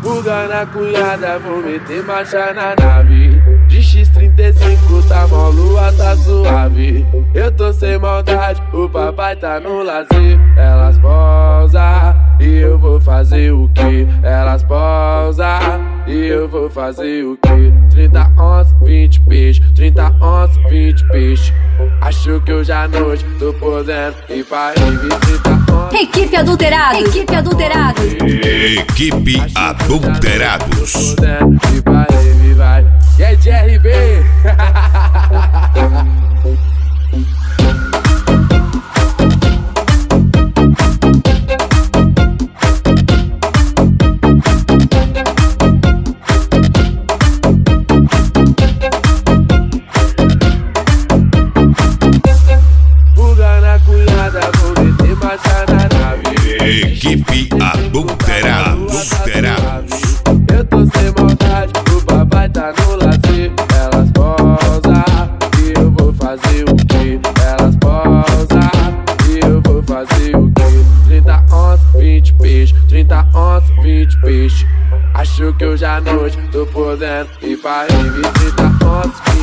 Fuga na cunhada, vou meter marcha na nave. De X35 tá mó, lua tá suave. Eu tô sem maldade, o papai tá no lazer. Elas pousam e eu vou fazer o quê? Elas pousam e eu vou fazer o quê? 30 onças, 20 peixe, 30 onças, 20 peixe. Acho que hoje à noite tô podendo ir pra rave. 30 onças. Equipe Adulterados. Equipe Adulterados. Equipe Adulterados. Tô podendo ir pra rave, vai. E aí, GRB? Equipe Adulterados. Eu tô sem maldade, o papai tá no lazer. Elas pousam e eu vou fazer o quê? Elas pousam e eu vou fazer o quê? 30 onças, 20 peixe, 30 onças, 20 peixe. Acho que hoje à noite tô podendo ir pra rave. 30 onças,